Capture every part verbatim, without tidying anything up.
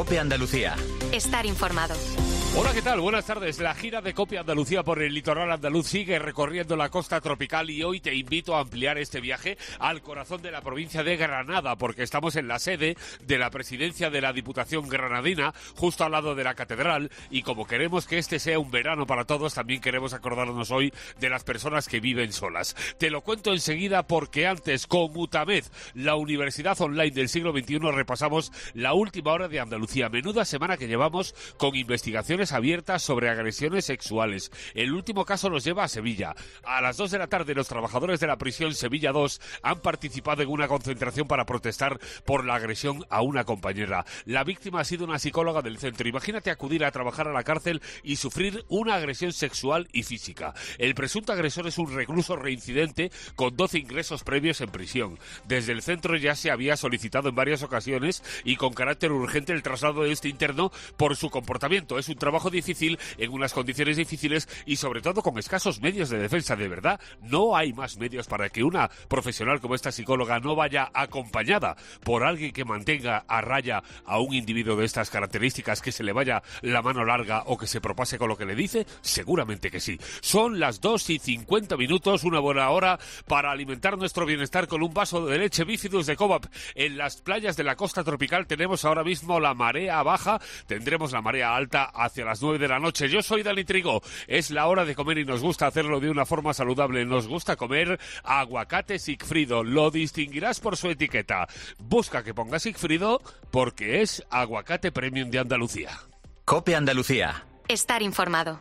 COPE Andalucía. Estar informado. Hola, ¿qué tal? Buenas tardes. La gira de COPE Andalucía por el litoral andaluz sigue recorriendo la costa tropical y hoy te invito a ampliar este viaje al corazón de la provincia de Granada, porque estamos en la sede de la presidencia de la Diputación Granadina, justo al lado de la catedral, y como queremos que este sea un verano para todos, también queremos acordarnos hoy de las personas que viven solas. Te lo cuento enseguida porque antes, con Mutamed, la universidad online del siglo veintiuno, repasamos la última hora de Andalucía. Menuda semana que llevamos con investigaciones abiertas sobre agresiones sexuales. El último caso nos lleva a Sevilla. A las dos de la tarde los trabajadores de la prisión Sevilla dos han participado en una concentración para protestar por la agresión a una compañera. La víctima ha sido una psicóloga del centro. Imagínate acudir a trabajar a la cárcel y sufrir una agresión sexual y física. El presunto agresor es un recluso reincidente con doce ingresos previos en prisión. Desde el centro ya se había solicitado en varias ocasiones y con carácter urgente el traslado de este interno por su comportamiento. Es un trabajo difícil, en unas condiciones difíciles y sobre todo con escasos medios de defensa. De verdad, no hay más medios para que una profesional como esta psicóloga no vaya acompañada por alguien que mantenga a raya a un individuo de estas características, que se le vaya la mano larga o que se propase con lo que le dice. Seguramente que sí. Son las dos y cincuenta minutos, una buena hora para alimentar nuestro bienestar con un vaso de leche Bifidus de Cobap. En las playas de la costa tropical tenemos ahora mismo la marea baja, tendremos la marea alta hacia las nueve de la noche. Yo soy Dani Trigo. Es la hora de comer y nos gusta hacerlo de una forma saludable. Nos gusta comer aguacate Sigfrido. Lo distinguirás por su etiqueta. Busca que ponga Sigfrido porque es aguacate premium de Andalucía. COPE Andalucía. Estar informado.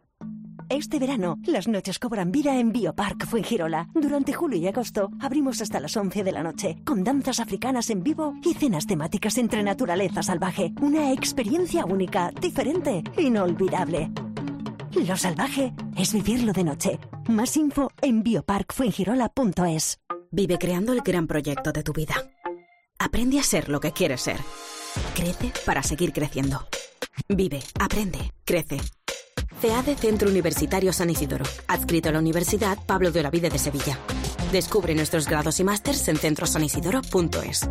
Este verano, las noches cobran vida en Biopark Fuengirola. Durante julio y agosto, abrimos hasta las once de la noche, con danzas africanas en vivo y cenas temáticas entre naturaleza salvaje. Una experiencia única, diferente, inolvidable. Lo salvaje es vivirlo de noche. Más info en biopark fuengirola punto es. Vive creando el gran proyecto de tu vida. Aprende a ser lo que quieres ser. Crece para seguir creciendo. Vive, aprende, crece. C A D E Centro Universitario San Isidoro, adscrito a la Universidad Pablo de Olavide de Sevilla. Descubre nuestros grados y másters en centro san isidoro punto es.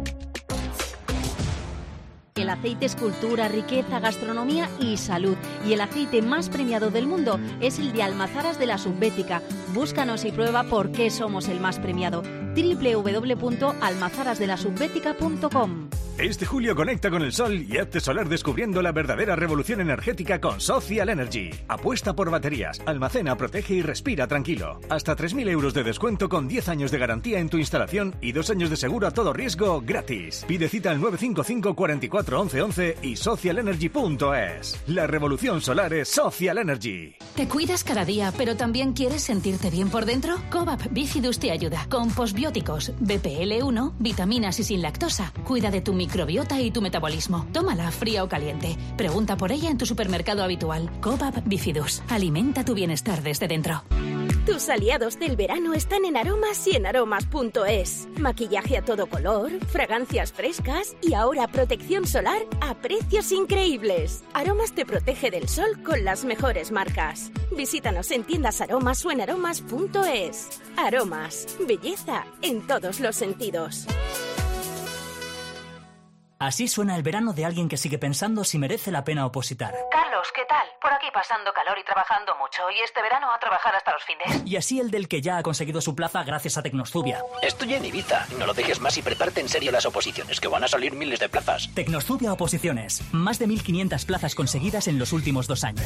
El aceite es cultura, riqueza, gastronomía y salud. Y el aceite más premiado del mundo es el de Almazaras de la Subbética. Búscanos y prueba por qué somos el más premiado. doble u doble u doble u punto almazaras de la subbética punto com. Este julio conecta con el sol y hazte solar descubriendo la verdadera revolución energética con Social Energy. Apuesta por baterías, almacena, protege y respira tranquilo. Hasta tres mil euros de descuento con diez años de garantía en tu instalación y dos años de seguro a todo riesgo gratis. Pide cita al nueve cinco cinco, cuatro cuatro, once, once y social energy punto es. La revolución solar es Social Energy. ¿Te cuidas cada día, pero también quieres sentirte bien por dentro? Cobap Bifidus te ayuda. Con posbióticos, B P L uno, vitaminas y sin lactosa. Cuida de tu microbiota y tu metabolismo. Tómala fría o caliente. Pregunta por ella en tu supermercado habitual. Cobap Bifidus. Alimenta tu bienestar desde dentro. Tus aliados del verano están en Aromas y en aromas punto es. Maquillaje a todo color, fragancias frescas y ahora protección solar a precios increíbles. Aromas te protege del sol con las mejores marcas. Visítanos en tiendas Aromas o en aromas punto es. Aromas, belleza en todos los sentidos. Así suena el verano de alguien que sigue pensando si merece la pena opositar. Carlos, ¿qué tal? Por aquí pasando calor y trabajando mucho. Y este verano a trabajar hasta los fines. Y así el del que ya ha conseguido su plaza gracias a Tecnostubia. Estoy en Ibiza. No lo dejes más y prepárate en serio las oposiciones, que van a salir miles de plazas. Tecnostubia Oposiciones. Más de mil quinientas plazas conseguidas en los últimos dos años.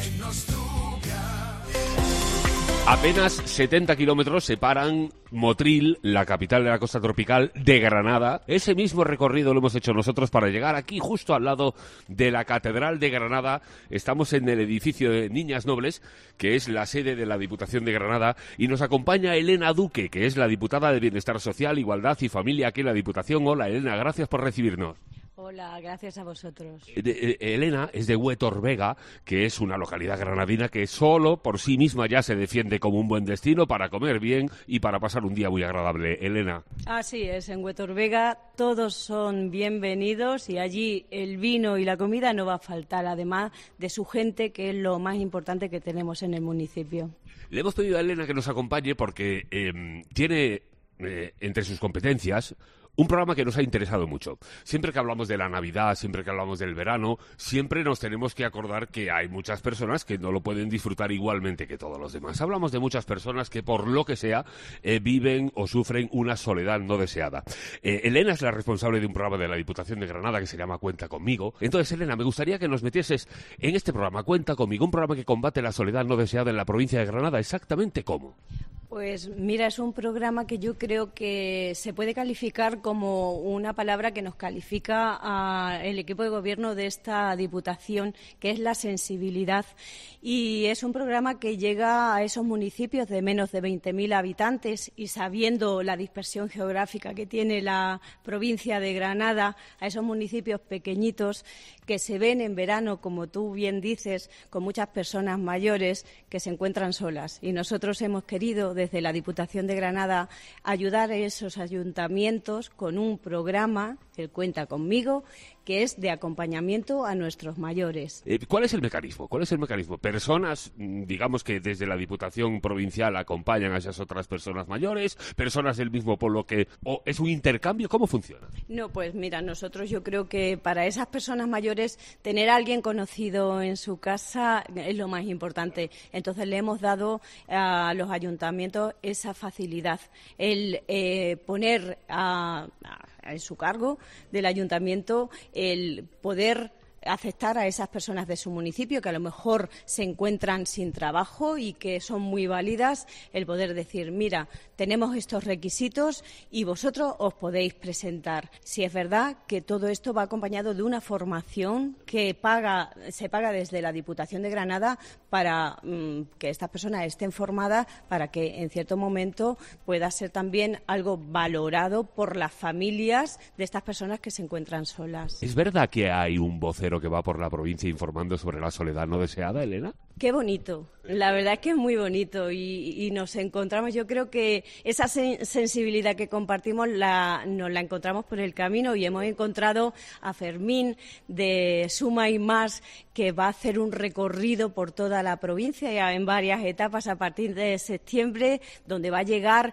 Apenas setenta kilómetros separan Motril, la capital de la costa tropical, de Granada. Ese mismo recorrido lo hemos hecho nosotros para llegar aquí, justo al lado de la Catedral de Granada. Estamos en el edificio de Niñas Nobles, que es la sede de la Diputación de Granada, y nos acompaña Elena Duque, que es la diputada de Bienestar Social, Igualdad y Familia aquí en la Diputación. Hola, Elena, gracias por recibirnos. Hola, gracias a vosotros. De, de, Elena es de Huétor Vega, que es una localidad granadina que solo por sí misma ya se defiende como un buen destino para comer bien y para pasar un día muy agradable. Elena. Así es, en Huétor Vega todos son bienvenidos y allí el vino y la comida no va a faltar, además de su gente, que es lo más importante que tenemos en el municipio. Le hemos pedido a Elena que nos acompañe porque eh, tiene eh, entre sus competencias Un programa que nos ha interesado mucho. Siempre que hablamos de la Navidad, siempre que hablamos del verano, siempre nos tenemos que acordar que hay muchas personas que no lo pueden disfrutar igualmente que todos los demás. Hablamos de muchas personas que, por lo que sea, eh, viven o sufren una soledad no deseada. Eh, Elena es la responsable de un programa de la Diputación de Granada que se llama Cuenta Conmigo. Entonces, Elena, me gustaría que nos metieses en este programa, Cuenta Conmigo, un programa que combate la soledad no deseada en la provincia de Granada. ¿Exactamente cómo? Pues mira, es un programa que yo creo que se puede calificar como una palabra que nos califica al equipo de gobierno de esta Diputación, que es la sensibilidad. Y es un programa que llega a esos municipios de menos de veinte mil habitantes y, sabiendo la dispersión geográfica que tiene la provincia de Granada, a esos municipios pequeñitos que se ven en verano, como tú bien dices, con muchas personas mayores que se encuentran solas. Y nosotros hemos querido, desde la Diputación de Granada, ayudar a esos ayuntamientos con un programa, el Cuenta Conmigo, que es de acompañamiento a nuestros mayores. Eh, ¿Cuál es el mecanismo? ¿Cuál es el mecanismo? Personas, digamos que desde la Diputación Provincial acompañan a esas otras personas mayores, personas del mismo pueblo que... ¿O es un intercambio? ¿Cómo funciona? No, pues mira, nosotros yo creo que para esas personas mayores tener a alguien conocido en su casa es lo más importante. Entonces le hemos dado a los ayuntamientos esa facilidad, el eh, poner a, a, en su cargo del ayuntamiento el poder aceptar a esas personas de su municipio que a lo mejor se encuentran sin trabajo y que son muy válidas, el poder decir, mira, tenemos estos requisitos y vosotros os podéis presentar. Si es verdad que todo esto va acompañado de una formación que paga, se paga desde la Diputación de Granada para mmm, que estas personas estén formadas, para que en cierto momento pueda ser también algo valorado por las familias de estas personas que se encuentran solas. ¿Es verdad que hay un vocero que va por la provincia informando sobre la soledad no deseada, Elena? Qué bonito, la verdad es que es muy bonito y, y nos encontramos, yo creo que esa sen- sensibilidad que compartimos la, nos la encontramos por el camino y hemos encontrado a Fermín de Suma y Más, que va a hacer un recorrido por toda la provincia en varias etapas a partir de septiembre, donde va a llegar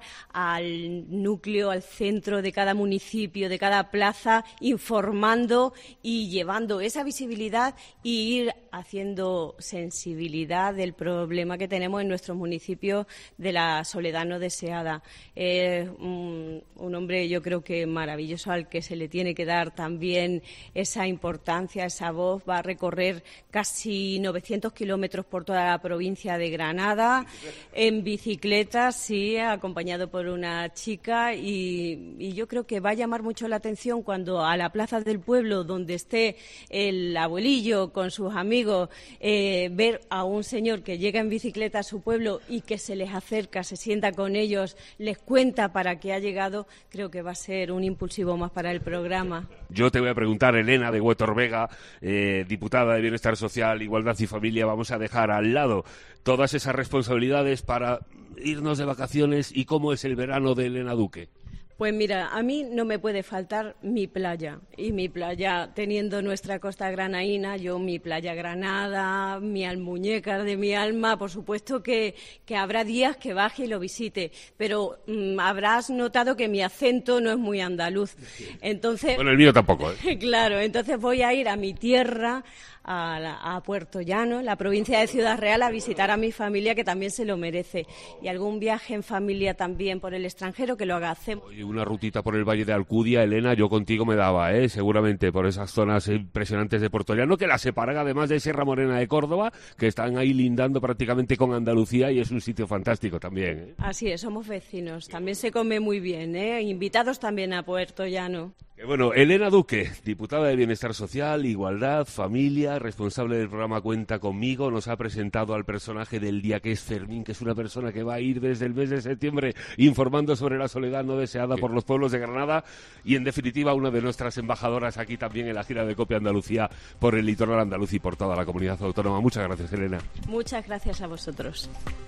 al núcleo, al centro de cada municipio, de cada plaza, informando y llevando esa visibilidad y ir haciendo sensibilidad del problema que tenemos en nuestros municipios de la soledad no deseada. Es un, un hombre, yo creo que maravilloso, al que se le tiene que dar también esa importancia, esa voz. Va a recorrer casi novecientos kilómetros por toda la provincia de Granada, en bicicleta, sí, acompañado por una chica, y, y yo creo que va a llamar mucho la atención cuando a la plaza del pueblo, donde esté el abuelillo con sus amigos, eh, ver a un señor que llega en bicicleta a su pueblo y que se les acerca, se sienta con ellos, les cuenta para qué ha llegado. Creo que va a ser un impulsivo más para el programa. Yo te voy a preguntar, Elena de Huetor Vega, eh, diputada de Bienestar Social, Igualdad y Familia, vamos a dejar al lado todas esas responsabilidades para irnos de vacaciones. ¿Y cómo es el verano de Elena Duque? Pues mira, a mí no me puede faltar mi playa, y mi playa, teniendo nuestra costa granaína, yo mi playa Granada, mi Almuñécar de mi alma, por supuesto que, que habrá días que baje y lo visite, pero mmm, habrás notado que mi acento no es muy andaluz. Entonces, bueno, el mío tampoco, ¿eh? Claro, entonces voy a ir a mi tierra, a, la, a Puerto Llano, la provincia de Ciudad Real, a visitar a mi familia, que también se lo merece, y algún viaje en familia también por el extranjero, que lo hagamos. Oye, una rutita por el Valle de Alcudia, Elena, yo contigo me daba, ¿eh? Seguramente por esas zonas impresionantes de Puerto Llano, que la separan además de Sierra Morena de Córdoba, que están ahí lindando prácticamente con Andalucía, y es un sitio fantástico también, ¿eh? Así es, somos vecinos, también se come muy bien, ¿eh? Invitados también a Puerto Llano. Bueno, Elena Duque, diputada de Bienestar Social, Igualdad, Familia, responsable del programa Cuenta Conmigo, nos ha presentado al personaje del día, que es Fermín, que es una persona que va a ir desde el mes de septiembre informando sobre la soledad no deseada por los pueblos de Granada, y en definitiva una de nuestras embajadoras aquí también en la gira de Copia Andalucía por el litoral andaluz y por toda la comunidad autónoma. Muchas gracias, Elena. Muchas gracias a vosotros.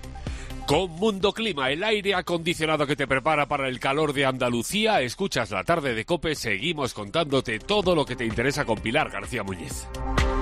Con Mundo Clima, el aire acondicionado que te prepara para el calor de Andalucía, escuchas la tarde de COPE, seguimos contándote todo lo que te interesa con Pilar García Muñiz.